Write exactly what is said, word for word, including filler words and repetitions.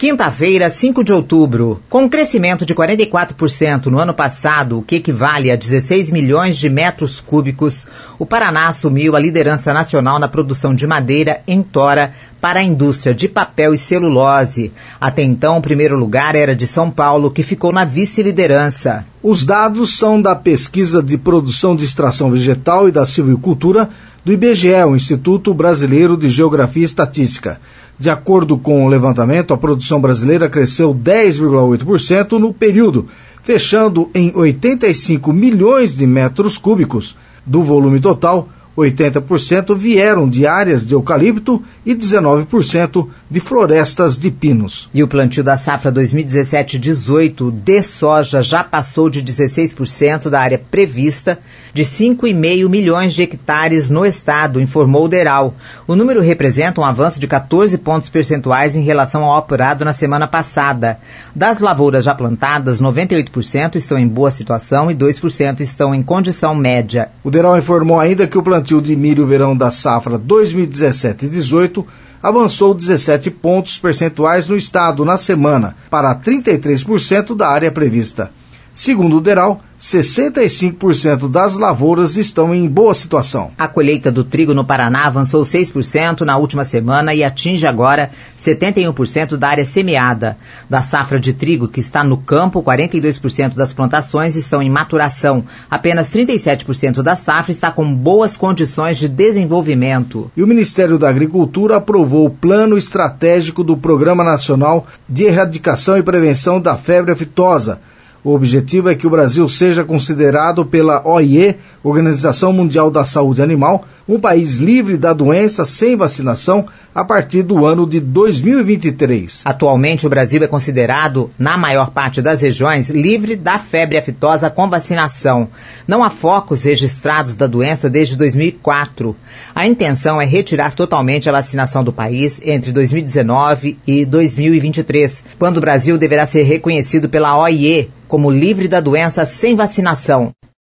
Quinta-feira, cinco de outubro. Com um crescimento de quarenta e quatro por cento no ano passado, o que equivale a dezesseis milhões de metros cúbicos, o Paraná assumiu a liderança nacional na produção de madeira em tora para a indústria de papel e celulose. Até então, o primeiro lugar era de São Paulo, que ficou na vice-liderança. Os dados são da Pesquisa de Produção de Extração Vegetal e da Silvicultura do I B G E, o Instituto Brasileiro de Geografia e Estatística. De acordo com o levantamento, a produção brasileira cresceu dez vírgula oito por cento no período, fechando em oitenta e cinco milhões de metros cúbicos. Do volume total, oitenta por cento vieram de áreas de eucalipto e dezenove por cento de florestas de pinos. E o plantio da safra dois mil e dezessete dezoito de soja já passou de dezesseis por cento da área prevista, de cinco vírgula cinco milhões de hectares no estado, informou o Deral. O número representa um avanço de quatorze pontos percentuais em relação ao apurado na semana passada. Das lavouras já plantadas, noventa e oito por cento estão em boa situação e dois por cento estão em condição média. O Deral informou ainda que o plantio de milho verão da safra dois mil e dezessete dezoito avançou dezessete pontos percentuais no estado na semana, para trinta e três por cento da área prevista. Segundo o Deral, sessenta e cinco por cento das lavouras estão em boa situação. A colheita do trigo no Paraná avançou seis por cento na última semana e atinge agora setenta e um por cento da área semeada. Da safra de trigo que está no campo, quarenta e dois por cento das plantações estão em maturação. Apenas trinta e sete por cento da safra está com boas condições de desenvolvimento. E o Ministério da Agricultura aprovou o Plano Estratégico do Programa Nacional de Erradicação e Prevenção da Febre Aftosa. O objetivo é que o Brasil seja considerado pela O I E, Organização Mundial da Saúde Animal, um país livre da doença sem vacinação a partir do ano de dois mil e vinte e três. Atualmente, o Brasil é considerado, na maior parte das regiões, livre da febre aftosa com vacinação. Não há focos registrados da doença desde dois mil e quatro. A intenção é retirar totalmente a vacinação do país entre dois mil e dezenove e dois mil e vinte e três, quando o Brasil deverá ser reconhecido pela O I E como livre da doença sem vacinação.